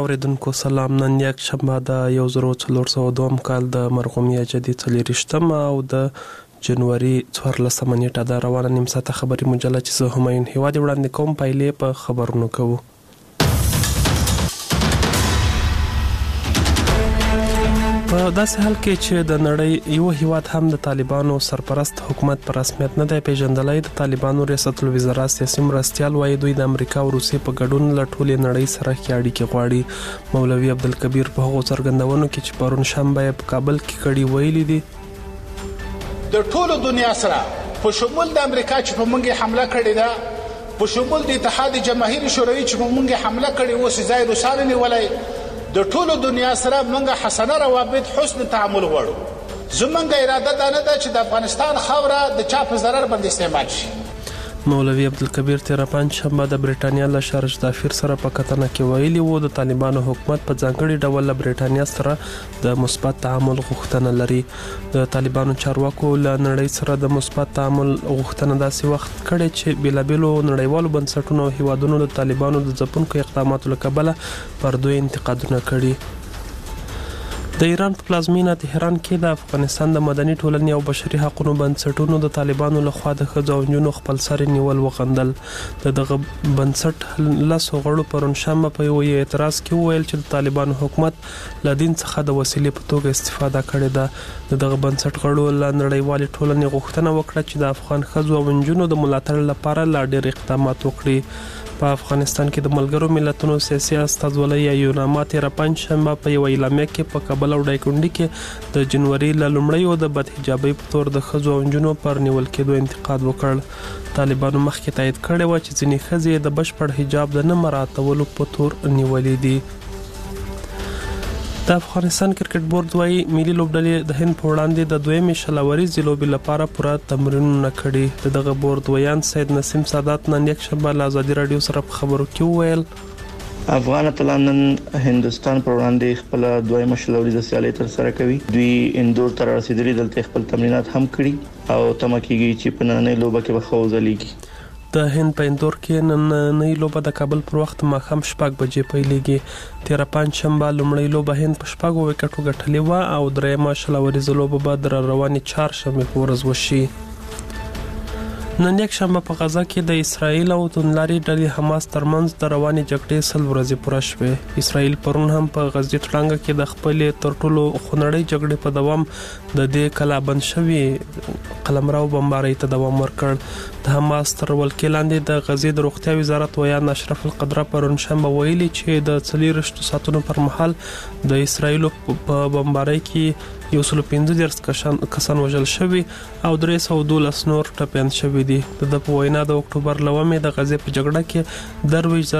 اوریدونکو سلام. نن یک شنبه د 1402 کال د مرغومیا جدي 40 او د جنوري 14 نیټه د روانه نیم ساعته خبري مجله چې زه همایون هیواد وړاندې کوم. پایلې په خبرونو کوو. په داسې حال کې چې د نړۍ یو هیواد هم د طالبانو سرپرست حکومت پر رسمیت نه دی پیژندلای، د طالبانو ریاست الوزرا سیاسي مرستیال وایي دوی د امریکا او روسیې په ګډون له ټولې نړۍ سره اړیکې غواړي. مولوي عبدالکبیر په هغو څرګندونو کې چې پرون شنبه په کابل کې کړي ویلي دي د ټولو دنیا سره په شمول د امریکا چې په موږ حمله کړې ده، په شمول د اتحاد جماهیر شوروي چې په موږ حمله کړې و سزای روسانو نیولای، د ټولو دنیا سره موږ حسنه روابط حسن تعامل غواړو. زموږ اراده دا نه ده چې د افغانستان خاوره د چا په ضرر باندې استعمال شي. مولوي عبدالکبیر تیره پنجشنبه د برېټانیا له شارج دافیر سره په کتنه کې ویلي وو د طالبانو حکومت په ځانګړي ډول له برېټانیا سره د مثبت تعامل غوښتنه لري. د طالبانو چارواکو له نړۍ سره د مثبت تعامل غوښتنه داسې وخت کړي چې بیلابیلو نړیوالو بنسټونو او هیوادونو د طالبانو د ځپونکو اقداماتو له کبله پر دوی انتقادونه کړي. د ایران په پلازمینه تهران کې د افغانستان د مدني ټولنې او بشري حقوقو بنسټونو د طالبانو لخوا د ښځو او نجونو خپلسري نیول وغندل. دغه بنسټ لسو غړو پرون شنبه په یو اعتراض کې وویل چې د طالبانو حکومت له دین څخه د وسیلې په توګه استفاده کړې ده. دغه بنسټ غړو له نړیوالې ټولنې غوښتنه وکړه چې د افغان ښځو او نجونو د ملاتړ لپاره لا ډېر اقدامات وکړي. په افغانستان کې د ملګرو ملتونو سیاسي استازولۍ یوناما تیره پنجشنبه په یو اعلامیه کې په کابل او ډایکنډي کې د جنوري له لومړیو د بدحجابۍ په تور د ښځو او نجونو پر نیول کېدو انتقاد وکړ. طالبانو مخکې تایید کړی و چې ځینې ښځې د بشپړ حجاب د نه مراعاتولو په تور نیولې دي. د افغانستان کرکټ بورډ وايي ملي لوبډلې د هند په وړاندې د دویمې شلوريزې لوبې لپاره پوره تمرینونه کړي. دغه بورډ ویان سید نسیم سادات نن یک شنبه له ازادي رادیو سره په خبرو کې وویل افغان اتلان هندستان پر وړاندې خپل دویمه شلوريزه سیالي تر سره کوي. دوی اندور تر رسیدلي دلته خپل تمرینات هم کړي او تمه کیږي چې په نننۍ لوبه کې به خوځلېږي. د هند په اندور کې نننۍ لوبه د کابل پر وخت ماښام 6 بجې پیلېږي. تیره پنجشنبه لومړۍ لوبه هند په 6 وکټو ګټلې و او درېیمه شلوريزه لوبه به د روانې چهارشنبه په ورځ وشي. نن یک شنبه په غزا کې د اسرایل او توندلاري ډلې حماس ترمنځ د روانې جګړې 100 ورځې پوره شوې. اسرایل پرون هم په غزې ټلانګه کې د خپل تر ټولو خونړۍ جګړې په دوام د دې کلابند شوی قلمرو بمبارۍ ته دوام ورکړ. د حماس تر ولکې لاندې د غزې د روغتیا وزارت ویان اشرف القدره پرون شنبه ویلي چې د 40 ساعتونو پر مهال د اسرایل په بمبارۍ کې 115 کسان وژل شوي او 312 نور ټپيان شوي دي. د په وینا د اکتوبر لومې د غزې په جګړه کې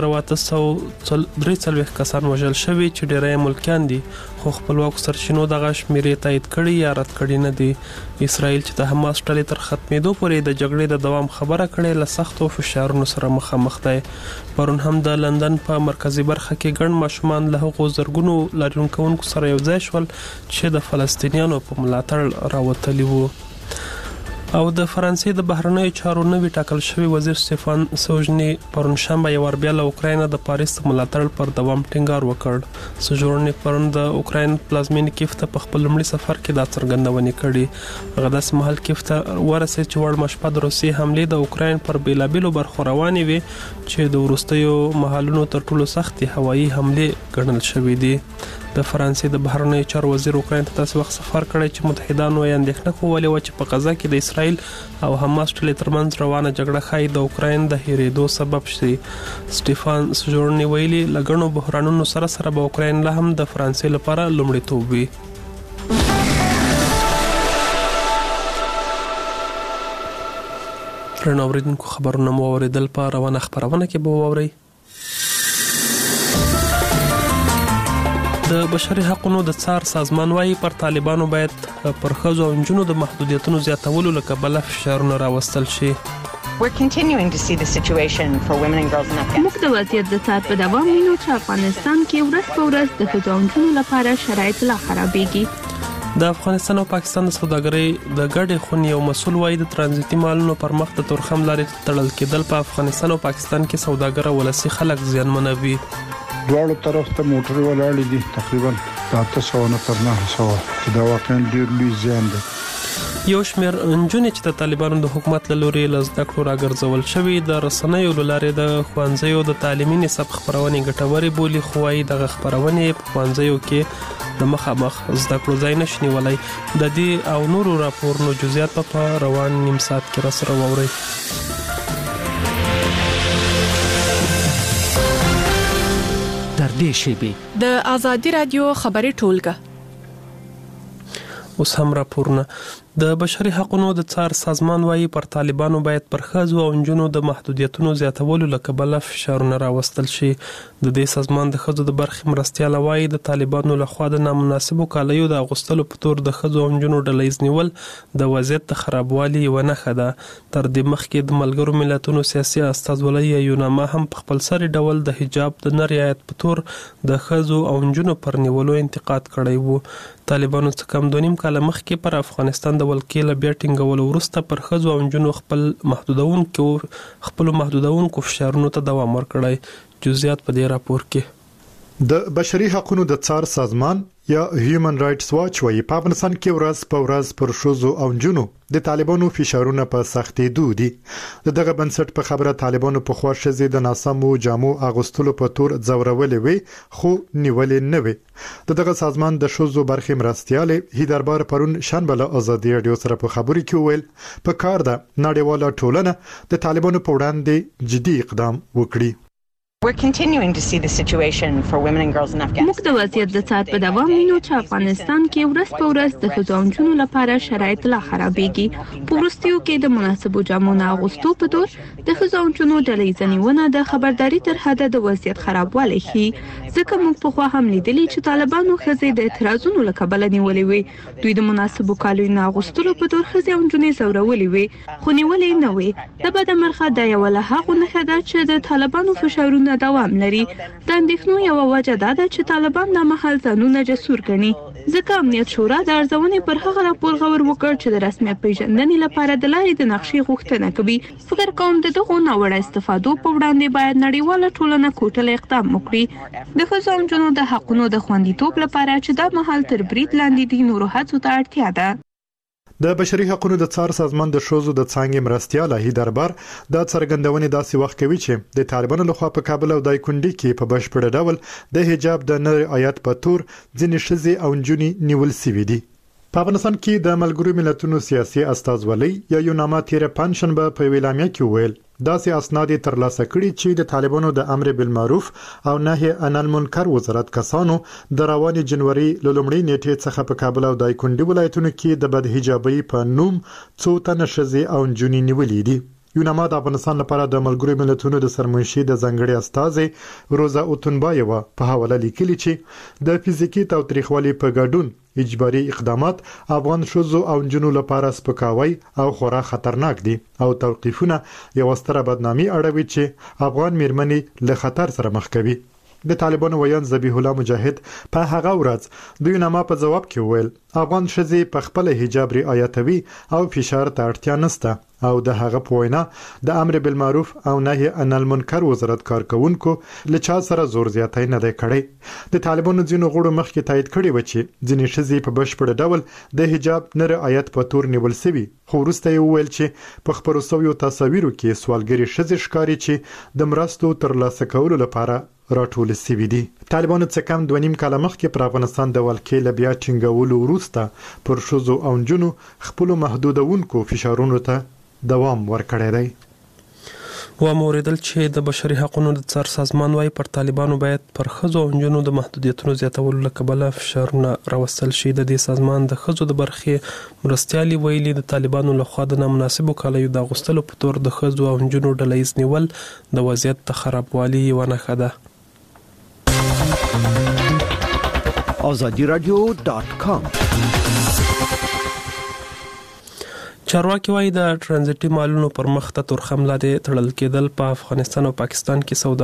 23,843 کسان وژل شوي چې ډېری ملکیان دي، خو خپلواک سرچینو دغه شمیرې تایید کړي یا رد کړي نه دي. اسرائیل چې د حماس ډلې تر ختمېدو پورې د جګړې د دوام خبره کړې له سختو فشارونو سره مخامخ دی. پرون هم د لندن په مرکزی برخه کې ګڼ ماشومان له هغو زرګونو لاریونکوونکو سره یو ځای شول چې د فلسطینیانو په ملاتړ راوتلي وو. او د فرانسې د بهرنیو چارو نوی ټاکل شوی وزیر سټيفان سوژني پرون شنبه یو ور بیا له اوکراین د پاریس ملاتړ پر دوام ټینګار وکړ. سوژني پرون د اوکراین پلازمینې کیف ته په خپل لومړي سفر کې دا څرګندونه کړې. هغه داسې مهال کیف ته ورسېد چې وړ مشپه د روسي حمله د اوکراین پر بیلابیلو برخو روانې وي چې د وروستیو مهالونو تر ټولو سختي هوایي حمله ګڼل شوې دي. د فرانسې د بهرنیو چارو وزیر اوکراین ته تاسو وخت سفر کړی چې متحدانو یې اندېښنه کولې و چې په غزا کې د اسرائیل او حماس ډلې ترمنځ روانه جګړه ښایي د اوکراین د هېرېدو سبب شي. سټيفان سوژني ویلي لګڼو بحرانونو سره سره به اوکراین لا هم د فرانسې لپاره لومړیتوب وي. رڼا اوریدونکو خبرونه مو اوریدل په روانه خبرونه کې به واورئ. د بشري حقوقو د څار سازمان وايي پر طالبانو باید پر ښځو او نجونو د محدودیتونو زیاتولو لکه بل فشارونه راوستل شي. We're continuing to see the situation for women and girls in Afghanistan. موږ د وضعیت د څار په دوام وینو چې افغانستان کې ورځ په ورځ د ښځو او نجونو لپاره شرایط لا خرابېږي. د افغانستان او پاکستان د سوداګرۍ د ګډې خونې یو مسول وايي د ترانزیتي مالونو پر مخ د تورخم لارې تړل کېدل په افغانستان او پاکستان کې سوداګر او ولسي خلک زیانمنوي. دواړو طرف ته موټر ولاړې دي تقریبا 800 نه تر 900 چې دا واقعا ډېر لوی زیان دی. یو شمېر نجونې چې د طالبانو د حکومت له لوري له زده کړو راګرځول شوي د رسنیو له لارې د ښوونځیو د تعلیمي نصاب خپرونې ګټورې بولي، خو وايي دغه خپرونې په ښوونځیو کې د مخامخ زده کړو ځای نشي نیولی. د دې او نورو راپورونو جزئیات په روان نیم ساعت کې راسره واورئ. در دې شیبې د آزادي رادیو خبري ټولګه. اوس هم راپورونه. د بشري حقوقو د څار سازمان وايي پر طالبانو باید پر ښځو او نجونو د محدودیتونو زیاتولو له کبله فشارونه راوستل شي. د دې سازمان د ښځو د برخې مرستیاله وايي د طالبانو لخوا د نامناسبو کالیو د اغوستلو په تور د ښځو او نجونو ډلهییز نیول د وضعیت د خرابوالي یوه نښه ده. تر دې مخکې د ملګرو ملتونو سیاسي استازولۍ یوناما هم په خپلسري ډول د حجاب د نه رعایت په تور د ښځو او نجونو پر نیولو انتقاد کړی وو. طالبانو څه کم 2.5 کاله مخکې پر افغانستان د ولکې له بیا ټینګولو وروسته پر ښځو او نجونو خپلو محدودونکو فشارونو ته دوام ورکړی. جزئیات په دې راپور کې. د بشري حقوقو د څار سازمان یا هیومن رائټس واچ وايي په افغانستان کې ورځ په ورځ پر ښځو او نجونو د طالبانو فشارونه په سختېدو دي. دغه بنسټ په خبره طالبانو په خوا ښځې د ناسمو جامو اغوستلو په تور ځورولې وي خو نیولې نه وي. دغه سازمان د ښځو برخې مرستیاله هیدربار پرون شنبه له ازادي رادیو سره په خبري کې ویل په کار ده نړیواله ټولنه د طالبانو په وړاندې جدي اقدام وکړي. We're continuing to see the situation for women and girls in Afghanistan. موږ د وضعیت د څار په دوام وینو چې افغانستان کې ورځ په ورځ د ښځو او نجونو لپاره شرایط لا خرابېږي. په وروستیو کې د مناسبو جامو نه اغوستو په تور د ښځو او نجونو ډلهییز نیونه د خبرداري تر حده د وضعیت خرابوالی ښيي. ځکه موږ پخوا هم لیدلي چې طالبانو ښځې د اعتراضونو له کبله نیولې وي. دوی د مناسبو کالیو نه اغوستلو په تور ښځې او نجونې ځورولې وي خو نیولې نه وي. د بده مرغه دا یوه له هغو نښه ده چې د طالبانو فشارونه دوام لري. د اندېښنو یوه وجه دا ده چې طالبان دا مهال ځانونه جسور ګڼي. ځکه امنیت شورا د ارزونې پر هغه راپور غور وکړ چې د رسمیت پیژندنې لپاره د لارې د نقشې غوښتنه کوي. فکر کوم د دغو ناوړه استفادو په وړاندې باید نړیواله ټولنه کوټله اقدام وکړي. د ښځو او نجونو د حقونو د خوندیتوب لپاره چې دا مهال تر برید لاندې دي نورو هڅو ته اړتیا ده. د بشري حقوقو د څار سازمان د ښځو د څانګې مرستیاله هیدربار دا څرګندونې داسې وخت کوي چې د طالبانو لخوا په کابل او دایکنډي کې په بشپړ ډول د حجاب د نه رعایت په تور ځینې ښځې او نجونې نیول شوې دي. په افغانستان کې د ملګرو ملتونو سیاسي استازولۍ یا یوناما تیر پنځشنبه په ویلامیا کې ویل داسې اسناد ترلاسه کړي چې د طالبانو د امر بالمعروف او نهي عن المنکر وزارت کسانو د رواني جنوري لومړۍ نیټې څخه په کابل او دایکنډي ولایتونو کې د بد حجابي په نوم څو تنه ښځې او نجونې نیولې دي. یوناما د افغانستان لپاره د ملګرو ملتونو د سرمنشي د ځنګړي استازي روزا اوتنبایوا په حواله لیکلي چې د فزیکي تاوتریخوالي په ګډون اجباري اقدامات افغان ښځو او نجونو لپاره سپکاوی او خورا خطرناک دي او توقیفونه یو ستره بدنامي اړوي چې افغان میرمنې له خطر سره مخ کوي. د طالبانو ویان ذبیح الله مجاهد په هغه ورځ د یوناما په جواب کې ویل افغان ښځې په خپل حجاب رعایتوي او فشار ته اړتیا نشته او د هغه په وینا د امر بالمعروف او نهي عن المنکر وزارت کارکونکو له چا سره زور زیاتی نه دی کړی. د طالبانو ځینو غړو مخکې تایید کړی و چې ځینې ښځې په بشپړ ډول د حجاب نه رعایت په تور نیول شوي خو وروسته یې وویل چې په خپرو شویو تصاویرو کې سوالګرې ښځې ښکاري چې د مرستو ترلاسه کولو لپاره راټول شوي دي. طالبانو څه کم 2.5 کاله مخکې پر افغانستان د ولکې له بیا ټینګولو وروسته پر ښځو او نجونو خپلو محدودونکو فشارونو ته دوام ورکړی دی. واوریدل چې د بشري حقوقو د څار سازمان وايي پر طالبانو باید پر ښځو او نجونو د محدودیتونو زیاتولو له کبله فشارونه راوستل شي. د دې سازمان د ښځو د برخې مرستیالي ویلي د طالبانو لخوا د نامناسبو کالیو د اغوستلو په تور د ښځو او نجونو ډلهییز نیول د وضعیت د خرابوالي یوه نښه ده. azadiradio.com چارواکي وايي د ترانزیتي مالونو پر مخ ته تورخم لاندې تړل کېدل په افغانستان او پاکستان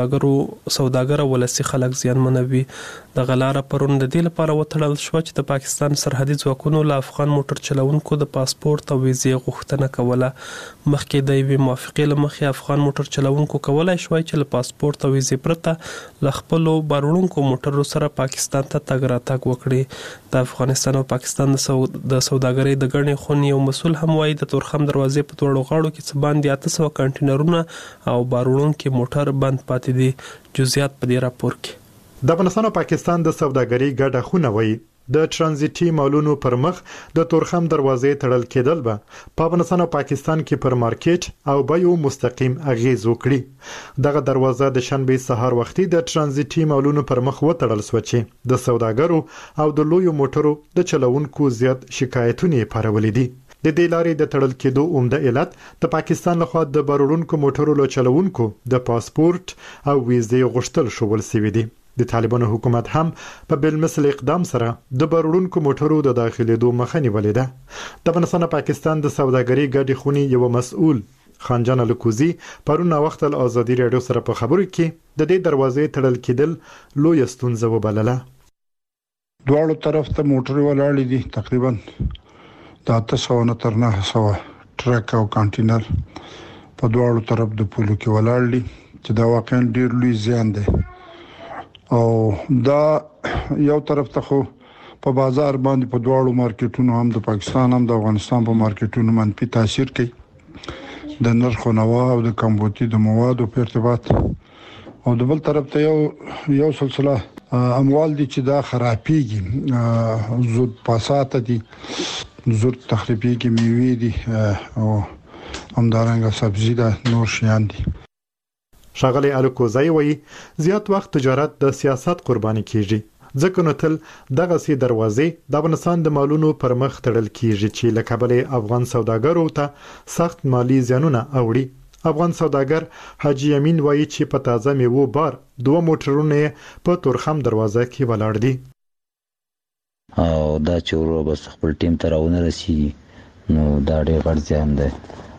کې سوداګر ولسی خلک زیانمنوي. د غلاره پرون د دې لپاره وتړل شو چې د پاکستان سرحدي ځواکونو له افغان موټر چلوونکو د پاسپورت او ویزې غوښتنه کوله. مخکې د یوې موافقې له مخې افغان موټر چلوونکو کولای شوی چې له پاسپورت او ویزې پرته له خپلو باروړونکو موټرو سره پاکستان ته تګ راتګ وکړي. د افغانستان او پاکستان د سوداګرۍ د ګڼې خونې یو مسؤل هم وايي د تورخم دروازې په دوړو غاړو کې څه باندې 800 کنټینرونه او باروړونکي موټر بند پاتې دي. جزئیات په دې راپور کې. د افغانستان او پاکستان د سوداګرۍ ګډه خونه وایي د ترانزیتي مالونو پر مخ د تورخم دروازې تړل کېدل به په افغانستان او پاکستان کې پر مارکیټ او بایو مستقیم اغیز وکړي. دغه دروازه د شنبه سهار وختي د ترانزیتي مالونو پر مخ وتړل شو چې د سوداګرو او د لویو موټرو د چلوونکو زیات شکایتونه پارولې دي. د دې لارې د تړل کېدو عمده علت د پاکستان لخوا د باروړونکو موټرو له چلوونکو د پاسپورت او ویزې غوښتل شول سوي دي. د طالبانو حکومت هم په بلمثل اقدام سره د باروړونکو موټرو د داخليدو مخه نیولې ده. د افغانستان او پاکستان د سوداګرۍ ګډې خونې یو مسؤل خانجان الکوزی پرون وخت الازادي رادیو سره په خبرو کې د دې دروازې تړل کېدل لوی ستونزه وبلله. دواړو طرف ته موټر ولاړ دي، تقریبا د 800 تر 900 ټرک او کانټینر په دواړو طرف د پولو کې ولاړ دي چې دا واقعا ډیر لوی زیان دی. او دا یو طرف ته خو په بازار باندې په دواړو مارکیټونو هم د پاکستان هم د افغانستان په مارکیټونو منفي تاثیر کوي. د نرخ او نوا او د کمبودي د موادو په ارتباط او د بل طرف ته یو سلسله اموال دي چې دا خرابېږي، زود پاسات دي، زود تخریبېږي، میوې دي او همدارنګه سبزي ده، نور شیان دي. ښاغلی الکوزی وایي زیات وخت تجارت د سیاست قرباني کیږي، ځکه نو تل دغه سي دروازې د افغانستان د مالونو پر مخ تړل کیږي چې له کبله افغان سوداګرو ته سخت مالی زیانونه اوړي. افغان سوداګر حاجی امین وایي چې په تازه میوو بار 2 موټرونه په تورخم دروازه کې ولاړ دي. او دا چې ورو بس خپل ټیم ته راونه رسیږي نو دا ډېر غټ زیان دی.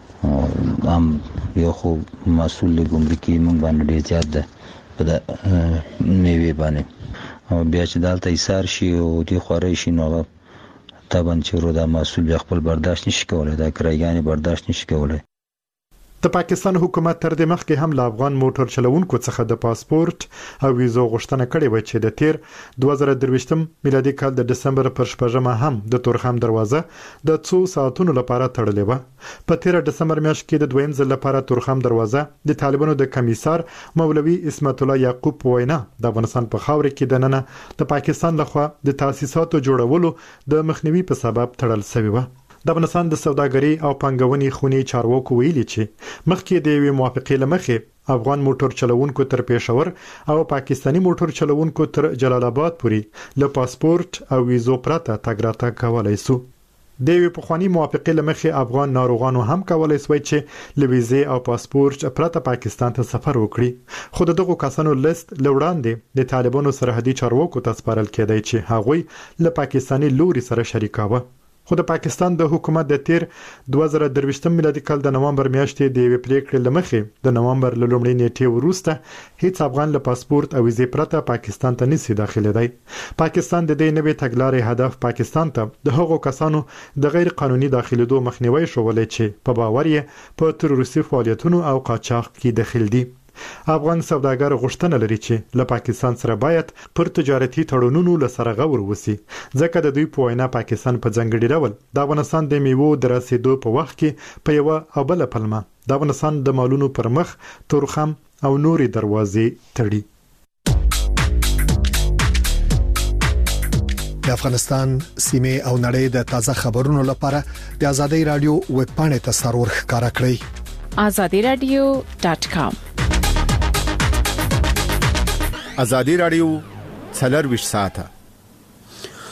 هم یو خو مسؤل ګمرکي مونږ باندې ډېر زیات ده په د میوې باندې، او بیا چې دالته ایثار شي او دې خوري شي نو طبعا چې ورو دا مسؤل خپل برداشت نشي کولای، دا کرایګانې برداشت نشي کولای. د پاکستان حکومت تر دې مخکې هم له افغان موټر چلوونکو څخه د پاسپورت او ویزو غوښتنه کړې و چې د تیر 2023 میلادي کال د دسمبر پر 8 هم د تورخم دروازه د 2 ساعتونو لپاره تړلې و. په تیر دسمبر میاشت کې د دویم ځل لپاره تورخم دروازه د طالبانو د کمیسار مولوي اسمت الله یعقوب وینا د افغانستان په خاور کې د ننه د پاکستان لخوا د تاسیساتو جوړولو د مخنیوي په سبب تړل شوی و. د افغانستان د سوداګرۍ او پانګونې خونې چارواکو ویلي چې مخکې د یوې موافقې لمخې افغان موټر چلوونکو تر پېښور او پاکستانی موټر چلوونکو تر جلال آباد پورې له پاسپورت او ویزو پرته تګ راتګ کولای شو. د یوې پخوانی موافقې لمخې افغان ناروغانو هم کولای شوی چې له ویزې او پاسپورت پرته پاکستان ته سفر وکړي، خو دغه کسانو لیست لوړاندې د طالبانو سرحدي چارواکو ته سپارل کېدای چې هغوی له پاکستانی لوري سره شریکاوه. خو د پاکستان د حکومت د تیر 2023 میلادي کال د نومبر میاشتې د یوې پریکړې لمخې د نومبر له لومړۍ نیټې وروسته هیڅ افغان له پاسپورت او ویزې پرته پاکستان ته نشي داخليدای. پاکستان د دې نوې تګلارې هدف پاکستان ته د هغو کسانو د غیر قانوني داخليدو مخنیوي شولې چې په باور یې په تروریستي فعالیتونو او قاچاق کې داخل دي. افغان سوداګر غوښتنه لري چې له پاکستان سره باید پر تجارتي تړونونو لسره غور وسی، ځکه د دوی په وینا پاکستان په ځنګړي ډول د افغانستان د میوو د رسیدو په وخت کې په یو او بل پلمه د افغانستان د مالونو پر مخ تورخم او نوري دروازې تړي. د افغانستان سیمه او نړۍ د تازه خبرونو لپاره د ازادي رادیو ویب پاڼې ته سرور ښکارا کړئ azadiradio.com. ازادي رادیو 24 ساعته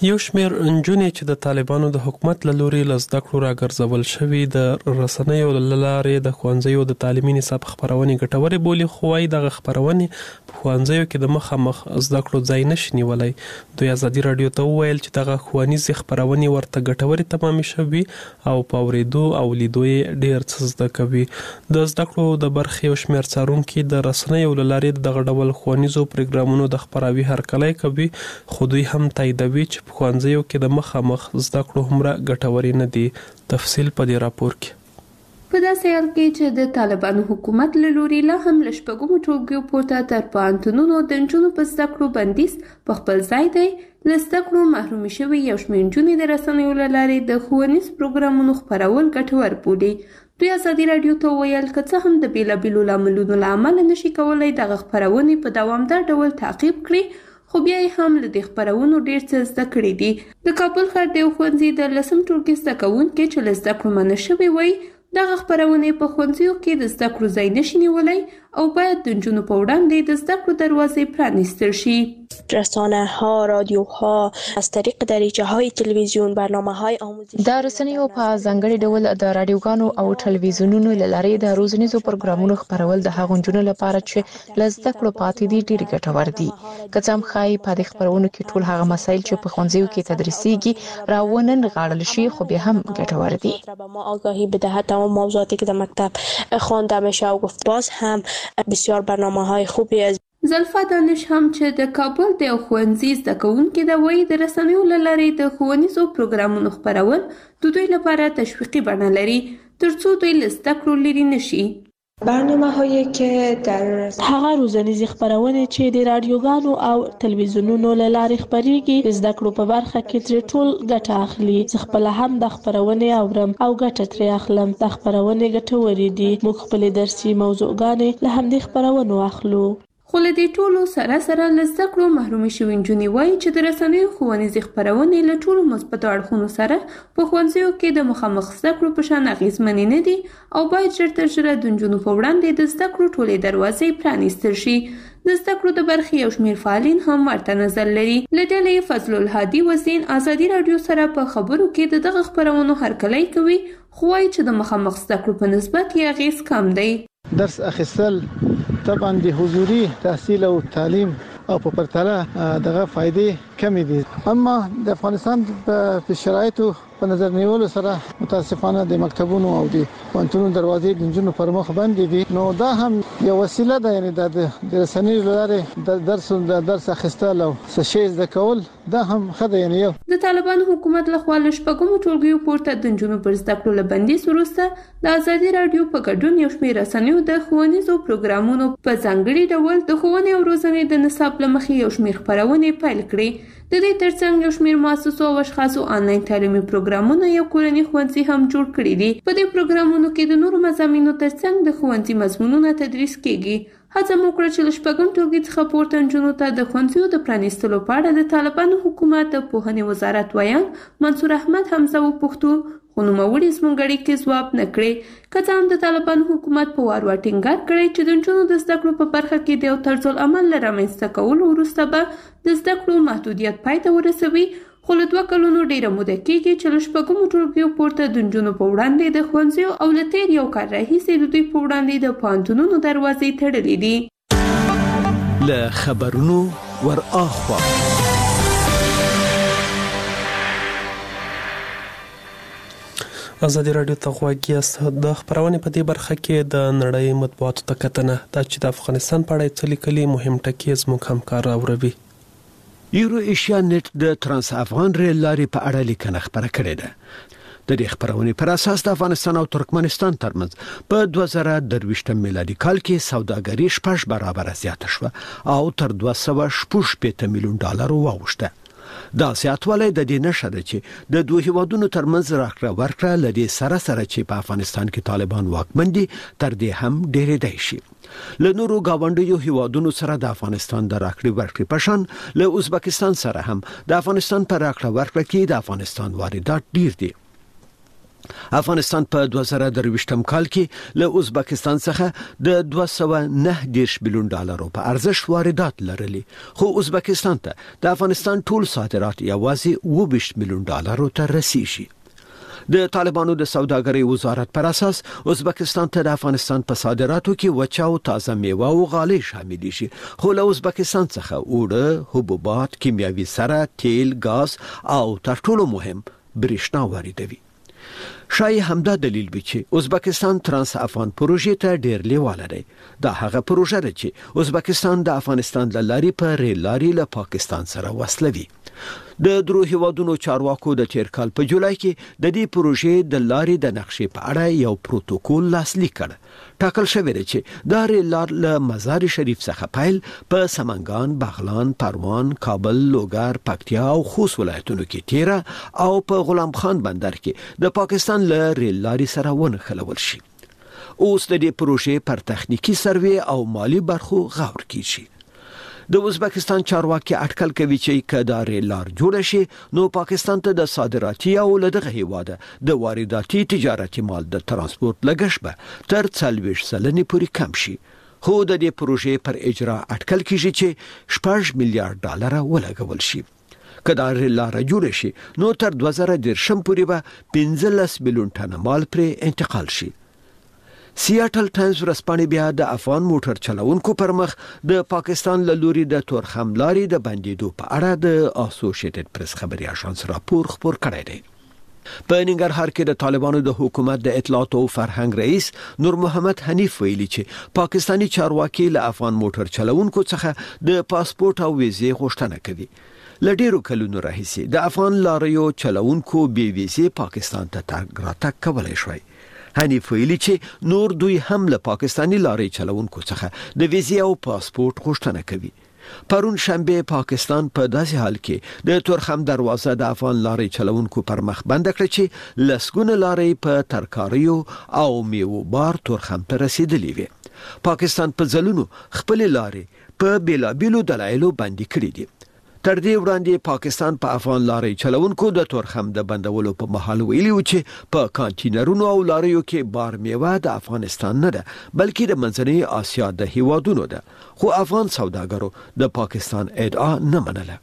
یو شمېر نجونې چې د طالبانو د حکومت له لوري له زده کړو راګرځول شوي د رسنیو له لارې د ښوونځیو د تعلیمي نصاب خپرونې ګټورې بولي، خو وايي دغه خپرونې په ښوونځیو کې د مخامخ زده کړو ځای نشي نیولی. دوی ازادي راډیو ته وویل چې دغه ښوونیزې خپرونې ورته ګټورې تمامې شوي او په اورېدو او لیدو یې ډېر څه زده کوي. د زده کړو د برخې یو شمېر څارونکي د رسنیو له لارې دغه ډول ښوونیزو پروګرامونو د خپراوي هرکلی کوي، خو دوی هم تاییدوي چې په ښوونځیو کې د مخامخ زده کړو هومره ګټورې نه دي. تفصیل په دې راپور کې. په داسې حال کې چې د طالبانو حکومت له لوري لا هم له شپږمو ټولګیو پورته تر پوهنتونونو د نجونو په زده کړو بندیز په خپل ځای دی، له زده کړو محرومې شوي یو شمېر نجونې د رسنیو له لارې د ښوونیز پروګرامونو خپرول ګټور بولي. دوی ازادي راډیو ته وویل که څه هم د بېلابېلو لاملونو له امله نشي کولی دغه خپرونې په دوامدار ډول تعقیب کړي، خو بیا یې هم له دې خپرونو ډېر څه زده کړي دي. د کابل ښار د یو ښوونځي د 10م ټولګي زده کوونکي چې له زده کړو منع شوي وایي دغه خپرونې په ښوونځیو کې د زده کړو ځای نشي نیولی او باید د نجونو په وړاندې د زده کړو دروازې پرانیستل شي. رسانه ها، رادیوها، از طریق دریچه های تلویزیون، برنامه های آموزشی د رسنیو په ځانګړي ډول د رادیوګانو او ټلویزیونونو له لارې د روزنیزو پروګرامونو خپرول د هغو نجونو لپاره چې له زده کړو پاتې دي ډېر ګټور دي. که څه هم ښایي په دې خپرونو کې ټول هغه مسایل چې په ښوونځیو کې تدریسیږي راوننغاړل شي، خو بیا هم ګټور دي. ما آگاهی بدهد تمام موضوعاتی که در مکتب خوانده میشه و گفت باز هم بسیار برنامه‌های خوبی است. زلفا دانش هم چې د کابل د یو ښوونځي زده کوونکې ده، وایي د رسنیو له لارې د ښوونیزو پروګرامونو خپرول د دوی لپاره تشویقي بڼه لري ترڅو دوی له زده کړو لرې نشي. برنامه‌هایی که در هغه روزنیزې خپرونې چې د رادیوګانو او تلویزیونونو له لارې خپریږي د زده کړو په برخه کې ترې ټول ګټه اخلي. زه خپله هم د خپرونې اورم او ګټه ترې اخلم. د خپرونې ګټورې دي. موږ خپلې درسي موضوعګانې له همدې خپرونو اخلو. خو له دې ټولو سره له زده کړو محرومې شوي نجونې وایي چې د رسنیو ښوونیزې خپرونې له ټولو مثبتو اړخونو سره په ښوونځیو کې د مخامخ زده کړو په شان اغېزمنې نه دي او باید ژر تر ژره د نجونو په وړاندې د زده کړو ټولې دروازې پرانیستل شي. د زده کړو د برخې یو شمېر فعالین هم ورته نظر لري. له ډلې فضل الهادي وزین ازادي راډیو سره په خبرو کې د دغه خپرونو هرکلی کوي، خو وایي چې د مخامخ زده کړو په نسبت یې اغېز کم دی. درس اخیستل طبعا د حضوري تحصیل او تعلیم او په پرتله دغه فائدې کم دي، اما د افغانستان په شرایطو په نظر نیولو سره متاسفانه د مکتبونو او د پوهنتونونو دروازې د نجونو پر مخ باندې دي. نو دا هم یو وسیله ده، یعنی د رسنیو لپاره د درس اخیستل او څه شی زده کول دا هم خدای. یعنی یو د طالبانو حکومت له خوا له شپږمو ټولګیو پورته د نجونو پر زده کړو له بندیز وروسته د ازادي راډیو په ګډون یو شمېر رسنیو د ښوونیزو پروګرامونو په ځانګړي ډول د ښوونې او روزنې د نصاب له مخې یو شمېر خپرونې پیل کړې. د دې ترڅنګ یو شمېر مؤسسو او اشخاصو آنلاین تعلیمي پروګرامونه یو کورني ښوونځي هم جوړ کړي دي. په دې پروګرامونو کې د نورو مضامینو ترڅنګ د ښوونځي مضمونونه تدریس کیږي. هڅه مو کړه چې له شپږم ټولګي څخه پورته نجونو ته د ښوونځیو د پرانیستلو په اړه د طالبانو حکومت د پوهنې وزارت ویان منصور احمد حمزه وپوښتو، خو نوموړي زموږ اړیکې ځواب نه کړې. که څه هم د طالبانو حکومت په وار ټینګار کړی چې د نجونو د زده کړو په برخه کې د یو طرزالعمل له رامنځته کولو وروسته به د زده کړو محدودیت پای ته ورسوي، خو له 2 کلونو ډیره موده کېږي چې له شپږمو ټولګیو پورته د نجونو په وړاندې د ښوونځیو او له تیر یو کال راهیسې د دوی په وړاندې د پوهنتونونو دروازې تړلې دي. له خبرونو ور اخوا ازادي راډیو ته غوږ یاست. د خبرونې په دې برخه کې د نړۍ مطبوعاتو ته کتنه دا چې د افغانستان په اړه څه لیکلي مهم ټکي زموږ همکار اوروي. یورو ایشیا نت د ترانس افغان ریل لارې په اړه لیکنه خبره کړې ده. د دې خبرونې پر اساس د افغانستان او ترکمنستان ترمنځ په 2023 میلادي کال کې سوداګري 6 برابر زیاته شوه او تر 260 میلیون ډالر واوښته. دا زیاتوالی د دې نښه ده چې د دوه هیوادونو ترمنځ راکړه ورکړه له دې سره چې په افغانستان کې طالبان واکمن دي تر دې هم ډېرېدای شي. له نورو گاونډیو هیوادونو سره د افغانستان د راکړې ورکړې په شان له ازبکستان سره هم د افغانستان په راکړه ورکړه کې د افغانستان واردات ډېر دي. افغانستان په 2023م کال کې له ازبکستان څخه د 209 بلین ډالرو په ارزښت واردات لرلي، خو ازبکستان ته د افغانستان ټول صادرات یوازې 20 بلین ډالرو ته رسیږي. د طالبانو د سوداګرۍ وزارت پر اساس ازبکستان ته د افغانستان په صادراتو کې وچه او تازه میوه او غالۍ شامل شي، خو له ازبکستان څخه اوړه، حبوبات، کیمیاوي سره، تیل، غاز او تر ټولو مهم برېښنا واردوي. شاید همدا دلیل وي چې ازبکستان ترانس افغان پروژې ته ډېر لیواله دی. دا هغه پروژه ده چې ازبکستان د افغانستان له لارې په ریل لارې له پاکستان سره وصلوي. د درو هیوادونو چارواکو د تیر کال په جولای کې د دې پروژې د لارې د نقشې په اړه یو پروتوکول لاسلیک کړ. ټاکل شوی دی چې دا ریل لار له مزار شریف څخه پیل په سمنګان، بغلان، پروان، کابل، لوګر، پکتیا او خوست ولایتونو کې تیره او په غلام خان بندر کې د پاکستان له ریل لارې سره ونښلول شي. اوس د دې پروژې پر تخنیکی سروې او مالی برخو غور کیږي. د ازبکستان چارواکي اټکل کوي چې کله ریل لار جوړ شي نو پاکستان ته د صادراتي او لدغه هیواده د وارداتي تجارتي مال د ترانسپورت لګښت به تر 40% پورې کم شي. خو د دې پروژې پر اجرا اټکل کیږي چې 6 میلیارډ ډالر ولګول شي. کله ریل لار جوړ شي نو تر 2030 پورې به 15 بلین ټن مال پرې انتقال شي. سیاټل ټایمز ورځپاڼې بیا د افغان موټر چلوونکو پر مخ د پاکستان له لوري د تورخم لارې د بندیدو په اړه د اسوسییټډ پریس خبري اژانس راپور خپور کړی دی. په ننګرهار کې د طالبانو د حکومت د اطلاعات او فرهنګ رئیس نور محمد حنیف ویلي چې پاکستانی چارواکي له افغان موټر چلوونکو څخه د پاسپورت او ویزې غوښتنه کوي. لډیرو کلونو راهیسې د افغان لاریو چلوونکو بي ویزې پاکستان ته تګ راتګ کولای شوی. حنیف ویلي چې نور دوی هم له پاکستانی لارې چلوونکو څخه د ویزې او پاسپورت غوښتنه کوي. پرون شنبه پاکستان په داسې حال کې د تورخم دروازه د افغان لارې چلوونکو پر مخ بند کړ چې لسګونه لارې په ترکاریو او میوو بار تورخم ته رسیدلې وي. پاکستان په ځلونو خپل لارې په بیلابیلو دلایلو بندي کړې دي. تر دې وړاندې پاکستان په افغان لارې چلوونکو د تورخم د بندولو په مهال ویلي و چې په کانټینرونو او لاریو کې بار میوه د افغانستان نه ده بلکې د منځنۍ آسیا د هیوادونو ده، خو افغان سوداګرو د پاکستان ادعا نه منله.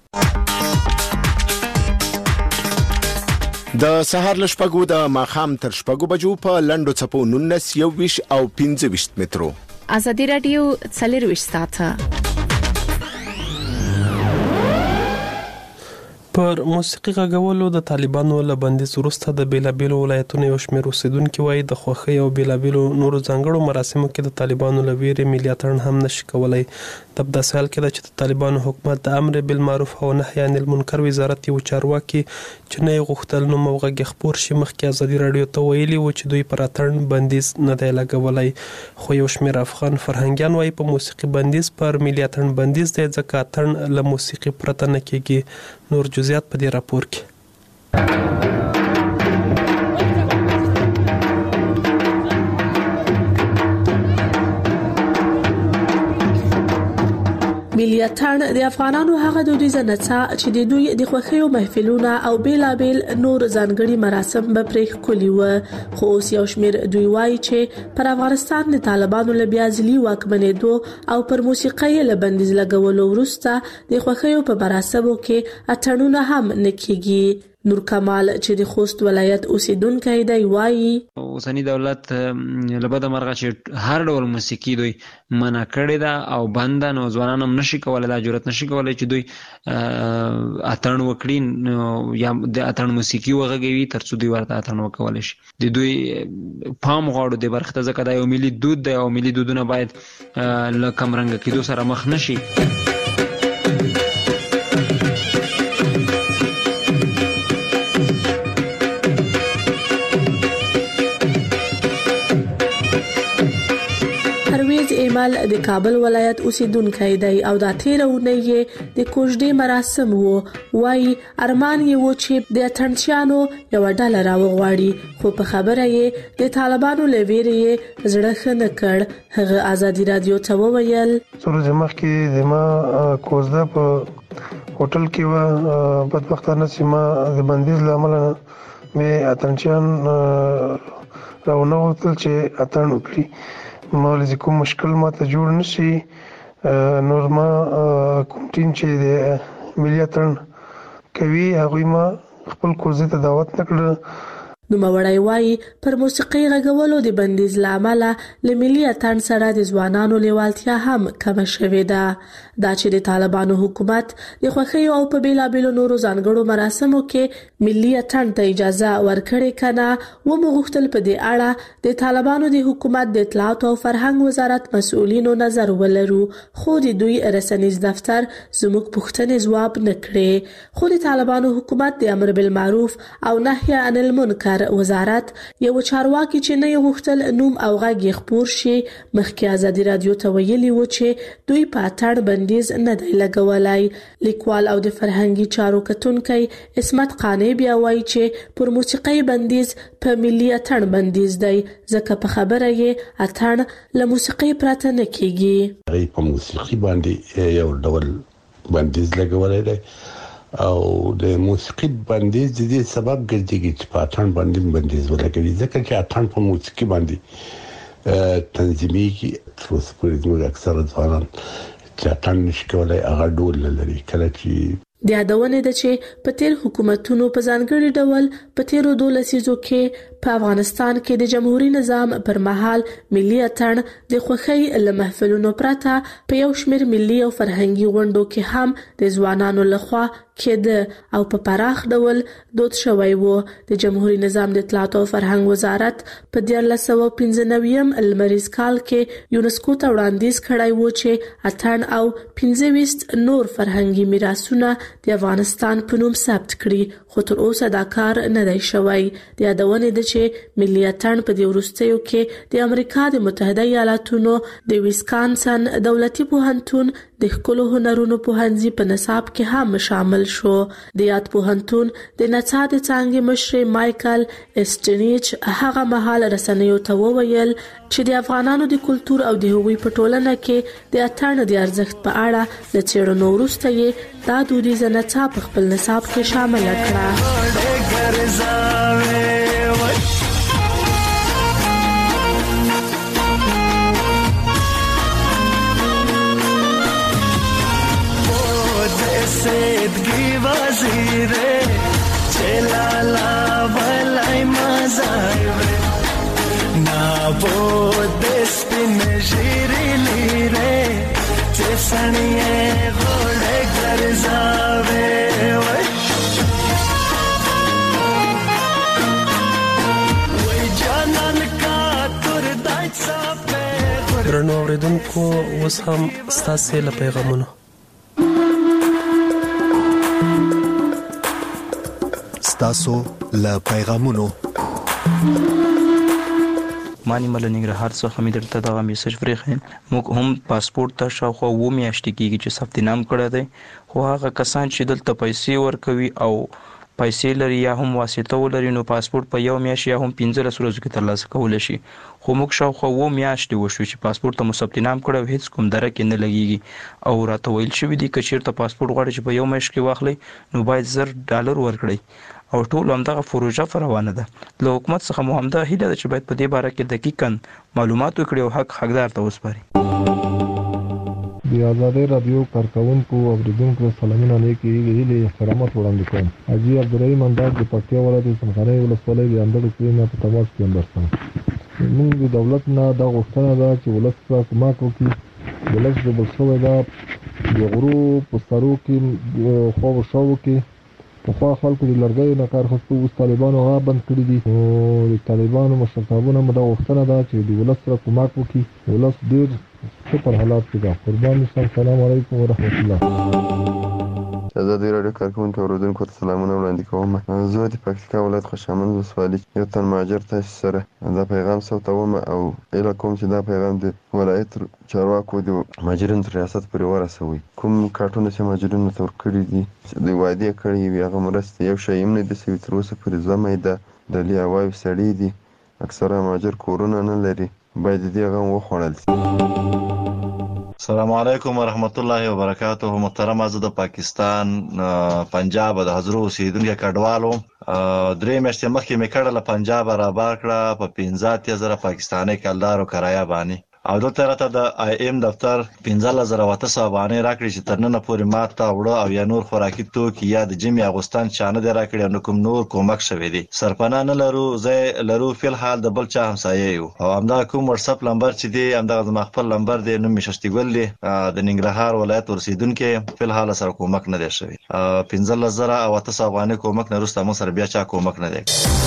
د سهار له شپږو د ماښام تر شپږو بجو په لنډو څپو 19 21 او 25 مترو. ازادي رادیو 24 ساعته پر موسیقي غږولو د طالبانو له بندیز وروسته د بیلابیلو ولایتونو یو شمېر اوسیدونکو وایي د خوښۍ او بیلابیلو نورو ځانګړو مراسمو کې د طالبانو له ویرې ملي اتڼ هم نشي کولای. د داسې حال کې چې د طالبانو حکومت د امر بالمعروف او نهي عن المنکر وزارت یو چارواکي چې نه غوښتل نو موغه خبر شي مخکې ازادي رادیو ته ویلي و چې دوی پر اتڼ بندیز نه دی لګولای. خو یو شمېر افغان فرهنګیان وایي په موسیقي بندیز پر ملي اتڼ بندیز دی ځکه اتڼ له موسیقي پرته نه کیږي. نور جزئیات په دې راپور کې. ملي اتڼ د افغانانو هغه دودیزه نڅا چې د دوی د خوښیو محفلونه او بیلابیل نور ځانګړي مراسم به پرې ښکلي و. خو اوس یو شمېر دوی وایي چې پر افغانستان د طالبانو له بیا ځلي واکمنېدو او پر موسیقۍ له بندیز لګولو وروسته د خوښیو په مراسمو کې اتڼونه هم نه کیږي. نور کمال چې د خوست ولایت اوسیدونکی دی وایي اوسنی دولت لبد مرغه چې هر ډول موسیقي دوی منع کړی دا او بند نو ځوانان هم نشي کولای دا جرأت نشي کولای چې دوی اتڼ وکړي یا د اتڼ موسیقي وغږوي ترڅو دوی ورته اتڼ وکولای شي. د دوی پام غواړو د برخه ځکه دا یو ملي دود دی او ملي دودونه باید له کمرنګ کېدو سره مخ نشي. ایمل د کابل ولایت اوسیدونکی دی او دا تیرونه یې د کوژدې مراسم وو. وای ارمان یې و چې د اتڼچیانو یو ډله راوغواړي خو په خبره یې د طالبانو لویری زړه خنه کړ. هغه ازادي رادیو ته وویل څو ځمخ کې د ما کوژده په هوټل کې و بدبختانه چې ما د بندیز لامل مې اتنچان راونه وتل چې اتن وکړي مولزي کوم مشکل ماته جوړ نشي نور ما کوم ټیم چې د ملي اتن کوي هغه ما خپل کوزه ته دعوت نکړه. نوموړی وایي پر موسیقي غږولو د بندیز له امله له ملي اتڼ سره د ځوانانو لیوالتیا هم کمه شوې ده. دا چې د طالبانو حکومت د خوښیو او په بیلابیلو نورو ځانګړو مراسمو کې ملي اتڼ ته اجازه ورکړې کنه و مغوښتل په دې اړه د طالبانو د حکومت د اطلاعات او فرهنګ وزارت مسؤلینو نظر ولرو، خو د دوی رسنیز دفتر زموږ پوښتنې ځواب نکړي. خو د طالبانو حکومت د امر بالمعروف او نهي عن المنکر وزارت یو چارواکي چې نه غوښتل نوم او غږ یې خپور شي مخکې ازادي رادیو ته ویلي و چې دوی په اتڼ بندیز نه دی لګولای. لیکوال او د فرهنګي چارو کتونکی اسمت قانع بیا وایي چې پر موسیقي بندیز په ملي اتڼ بندیز دی ځکه په خبره یې اتڼ له موسیقي پرته نه کیږي. په موسیقي باندې یو ډول بندیز لګولای دی او د موسیقي بندیز د دې سبب ګرځي چې په اتڼ باندې بندیز ولګوي ځکه چې اتڼ په موسیقي باندې تنظیمي کې تر اوسه پورې موږ اکثره ځوانان چې اتڼ نشي کولای هغه ډول لري. کله چې د یادونه ده چې په تیر حکومتونو په ځانګړي ډول په تیرو 12 لسیزو کې په افغانستان کې د جمهوریت نظام پر مهال ملي اتڼ د خوښۍ له محفلونو پرته په یو شمېر ملي او فرهنګي غونډو کې هم د ځوانانو لخوا کېده او په پراخ ډول دود شوی و. د جمهوریت نظام د اطلاعات او فرهنګ وزارت په 1995 لمریز کال کې یونسکو ته وړاندیز کړی و چې اتڼ او 25 نور فرهنګي میراثونه د افغانستان په نوم ثبت کړي، خو تر اوسه دا کار نه دی شوی. د یادونه ده چې ملي اتڼ په دې وروستیو کې د امریکا د متحده ایالاتونو د ویسکانسن دولتي پوهنتون د ښکلو هنرونو پوهنځي په نصاب کې هم شامل شو. د یاد پوهنتون د نڅا د څانګې مشر مایکل اسټنیچ هغه مهال رسنیو ته وویل چې د افغانانو د کلتور او د هغوی په ټولنه کې د اتڼ د ارزښت په اړه له څېړنو وروسته یې دا دودیزه نڅا په خپل نصاب کې شامل کړه. سیدگی وزیره چلالا بلای مزایره نابود سپین جیری لیره چسنیه غوڑه گرزاوه وی جانان کا تر دایت ساپه درنو اوریدونکو اوس هم ستاسو له پیغامونو تاسو له پیغامونو مانی مل ننګرهار څخه مې درته دا میسج ورغی. موږ هم پاسپورت ته شاوخوا 2 میاشتې کېږي چې ثبت نام کړی دی، خو هغه کسان چې دلته پیسې ورکوي او پیسې لري یا هم واسطه ولري نو پاسپورت په 1 میاشت یا هم 15 ورځو کې ترلاسه کولی شي. خو موږ شاوخوا 2 میاشتې وشو چې پاسپورت ته مو ثبت نام کړی او هیڅ کوم درک نه لګیږي او راته ویل شوي دي که چېرته پاسپورت غواړئ چې په 1 میاشت کې واخلئ نو باید $10 ورکړئ او ټول همدغه پروژه روانه ده. له حکومت څخه مو همدا هیله ده چې باید په دې باره کې دقیقاً معلومات وکړي او حقدار ته وسپاري. د آزادۍ رادیو کارکونکو او اوریدونکو سلامونه لیکي ویلي احترامات وړاندې کوم. حاجي عبدالرحیم انداز د پکتیا ولایت څمکنۍ ولسوالۍ د اندړو کلي په تماس کې اندرسم. موږ د دولت نه دا غوښتنه ده چې ولس ته کومک وکړي. ولس د بل شوی ده د غرو په سرو کې خو شاو کې په خوا خلکو د لرګیو نه کار اخیستو اوس طالبانو هغه بند کړي دي. نو د طالبانو مشرتابونه مو دا غوښتنه ده چې د ولس سره کومک وکړي. ولس ډېر ښه پر حالات کې ده. قربان شم. سلام علیکم ورحمت الله. آزادۍ رادیو کارکونکو او اوریدونکو ته سلامونه وړاندې کوم. زه د پکتیکا ولایت خوشامند ولسوالۍ یو تن مهاجر تاسو سره دا پیغام ثبتوم او هیله کوم چې دا پیغام د ولایت چارواکو د مهاجرینو تر ریاست پورې ورسوي. کوم کارټونه چې مهاجرینو ته ورکړي دي د وعدې کړي وي هغه مرستې یو شی هم نه دي سوي تر اوسه پورې. زمه ده ډلې هواوې سړي دي، اکثره مهاجر کورونه نه لري، باید دې هغه وخوړل شي. السلام علیکم ورحمت الله وبرکاته. محترم زه د پاکستان پنجاب د حضرت اوسیدونکو کډوالو 3 میاشتې مخکې مې کړه له پنجاب را بار کړه په 15,000 پاکستاني کلدارو کرایه باندې او دلته راته د آی ایم دفتر 15,800 باندې راکړي چې تر نن پورې ماته وړه او یا نور خوراکي توکي یا د جمی اغوستان چانه دی راکړي نو کوم نور کومک شوی دی سرپناه نه لرو زه لرو فل حال د بل چا همسایه یو او همدا کوم واتس اپ نمبر چې دی همدا د خپل نمبر دی نو مششتګل دی د ننګرهار ولایت ورسیدونکو فل حال سره کومک نه دی شوی 15,800 باندې کومک نه رسته مو سره بیا چا کومک نه دی